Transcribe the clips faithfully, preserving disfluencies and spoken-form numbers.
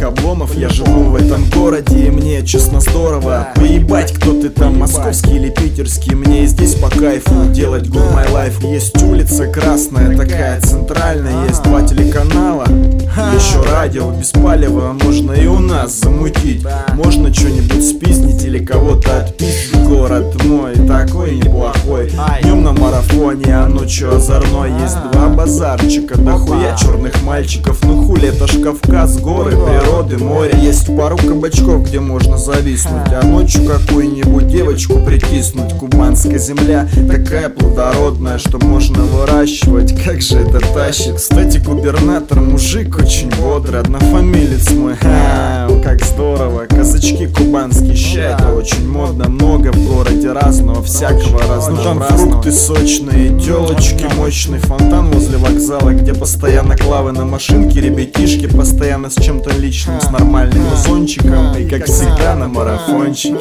обломов. Я живу в этом городе, и мне, честно, здорово. Поебать, кто ты там, московский или питерский, мне и здесь по кайфу делать good my life. Есть улица Красная, такая центральная, есть два телеканала, еще радио без палева. Можно и у нас замутить, можно что-нибудь спиздить или кого-то отпиздить. Город мой такой неплохой, днем на марафоне, а ночью озорной. Есть два базарчика, дохуя черных мальчиков. Ну хули, это ж Кавказ, горы, природы, море. Есть пару кабачков, где можно зависнуть, а ночью какую-нибудь девочку притиснуть. Кубанская земля такая плодородная, что можно выращивать, как же это тащит. Кстати, губернатор мужик очень бодрый, однофамилец мой, ха, как здорово. Казачки кубанские, ща это очень модно. Много в городе разного, всякого разного. Ну там фрукты сочные, телочки мощный, фонтан возле вокзала, где постоянно клавы на машинке, ребятишки постоянно с чем-то личным, с нормальным музончиком. И как всегда на марафончике,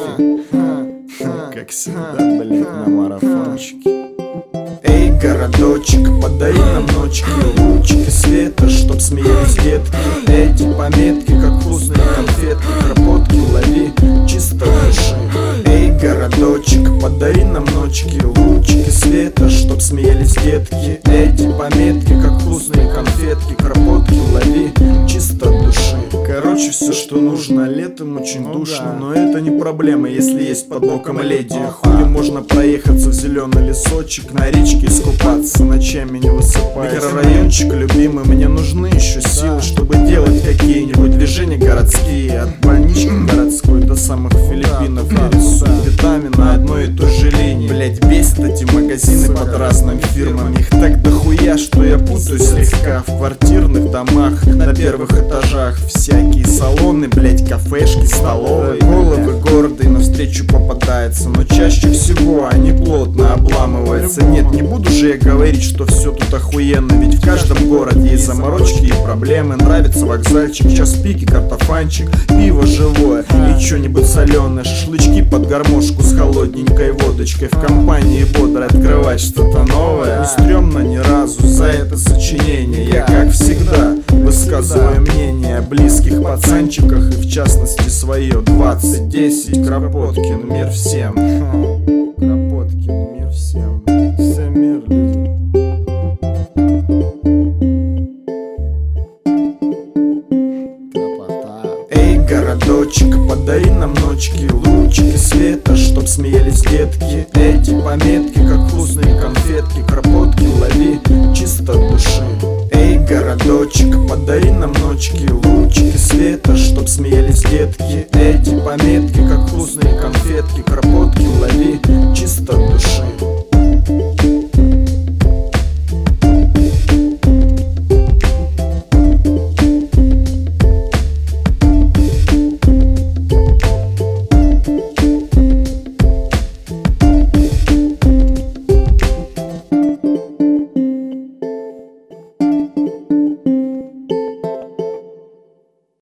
как всегда, блять, на марафончике. Эй, городочек, подари нам ночки, лучики света, чтоб смеялись детки. Эти пометки, как вкусные конфетки, кропотки лови чисто души. Эй, городочек, подари нам ночки, лучики света, чтоб смеялись детки. Эти пометки, как вкусные конфетки, кропотки лови чисто души. Короче, все, что нужно, летом очень душно, но это не проблема, если есть под боком леди. Хули можно проехаться в зеленый лесочек, на речке искупаться, ночами не высыпаясь. Микрорайончик любимый, мне нужны еще силы, чтобы делать какие-нибудь движения городские. От больнички городской до самых Филиппинов я рисую битами на одной и той же линии. Блять, бесит эти магазины под разными фирмами. Их так дохуя, что я путаюсь слегка. В квартирных домах на первых этажах всякие салоны, блять, кафешки, столовые. Головы гордые навстречу попадаются, но чаще всего они плотно обламываются. Нет, не буду же я говорить, что все тут охуенно, ведь в каждом городе есть заморочки и проблемы. Нравится вокзальчик, час пики, картофанчик, пиво живое и что-нибудь соленое, шашлычки под гармошку с холодненькой водочкой. В компании бодро открывать что-то новое. Не стрёмно ни разу за это сочинение. Я, как всегда, высказываю мнение о близких пацанчиках, и в частности свое двадцать десять. Кропоткин, мир всем. Кропоткин, мир всем. Всем мир, люди. Эй, городочек, подари нам ночки, лучики света, чтоб смеялись детки. Эти пометки, как вкусные конфетки, кропотки лови чисто души. Эй, городочек, подари нам ночки, лучики света, чтоб смеялись детки. Эти пометки, как вкусные конфетки, кропотки лови чисто души.